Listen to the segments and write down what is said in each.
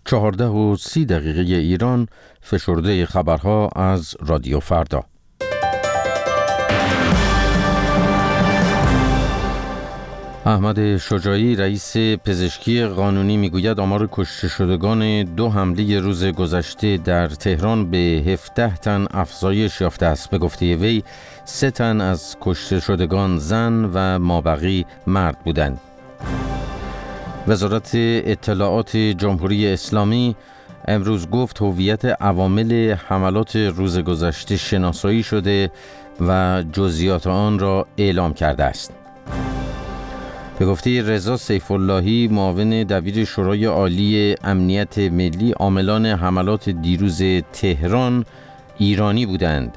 14:30 ایران. فشرده خبرها از رادیو فردا. احمد شجاعی رئیس پزشکی قانونی میگوید آمار کشته شدگان 2 حمله روز گذشته در تهران به 17 تن افزایش یافته است. به گفته وی 3 تن از کشته شدگان زن و مابقی مرد بودند. وزارت اطلاعات جمهوری اسلامی امروز گفت هویت عوامل حملات روز گذشته شناسایی شده و جزئیات آن را اعلام کرده است. به گفته رضا سیف اللهی معاون دبیر شورای عالی امنیت ملی، عاملان حملات دیروز تهران ایرانی بودند.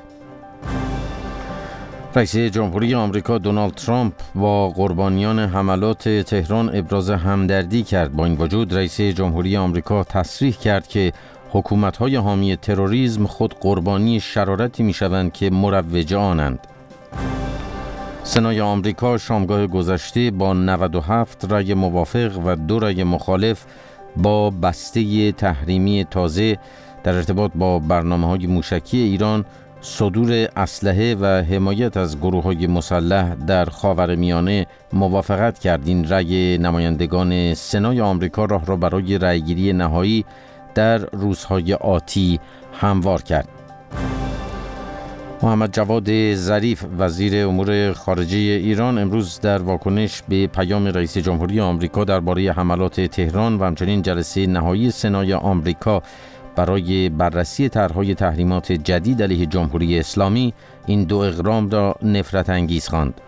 رئیس جمهوری آمریکا دونالد ترامپ با قربانیان حملات تهران ابراز همدردی کرد. با این وجود رئیس جمهوری آمریکا تصریح کرد که حکومت‌های حامی تروریسم خود قربانی شرارتی می‌شوند که مروج آنند. سنای آمریکا شامگاه گذشته با 97 رأی موافق و 2 رأی مخالف با بسته تحریمی تازه در ارتباط با برنامه‌های موشکی ایران، صدور اسلحه و حمایت از گروه‌های مسلح در خاورمیانه موافقت کرد. این رأی نمایندگان سنای آمریکا راه را برای رأیگیری نهایی در روزهای آتی هموار کرد. محمد جواد ظریف وزیر امور خارجه ایران امروز در واکنش به پیام رئیس جمهوری آمریکا درباره حملات تهران و همچنین جلسه نهایی سنای آمریکا برای بررسی طرح‌های تحریمات جدید علیه جمهوری اسلامی این 2 اقدام را نفرت انگیز خواند.